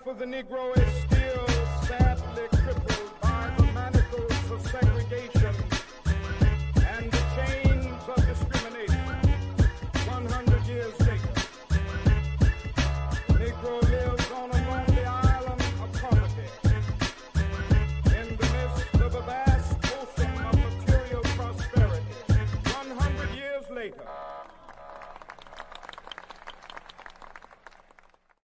of the Negro is still sadly crippled by the manacles of segregation and the chains of discrimination. 100 years later, the Negro lives on a lonely island of poverty in the midst of a vast ocean of material prosperity. 100 years later,